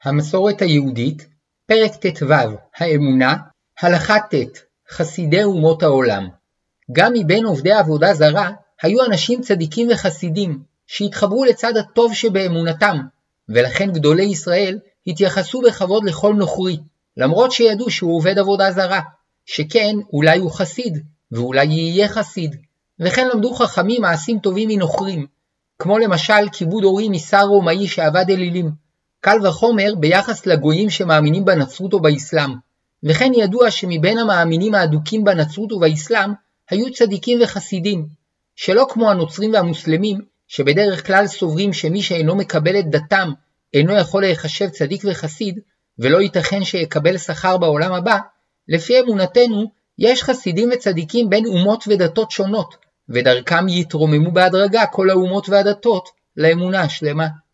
המסורת היהודית, פרק ט"ו, האמונה, הלכה ט', חסידי אומות העולם. גם מבין עובדי עבודה זרה, היו אנשים צדיקים וחסידים, שהתחברו לצד הטוב שבאמונתם, ולכן גדולי ישראל התייחסו בכבוד לכל נוכרי, למרות שידעו שהוא עובד עבודה זרה, שכן אולי הוא חסיד, ואולי יהיה חסיד, וכן למדו חכמים מעשים טובים מנוכרים, כמו למשל כיבוד הורים משר רומאי שעבד אלילים, קל וחומר ביחס לגויים שמאמינים בנצרות או באסלאם, וכן ידוע שמבין המאמינים האדוקים בנצרות ובאסלאם היו צדיקים וחסידים, שלא כמו הנוצרים והמוסלמים שבדרך כלל סוברים שמי שאינו מקבל את דתם אינו יכול להיחשב צדיק וחסיד ולא ייתכן שיקבל שכר בעולם הבא. לפי אמונתנו יש חסידים וצדיקים בין אומות ודתות שונות, ודרכם יתרוממו בהדרגה כל האומות והדתות לאמונה השלמה.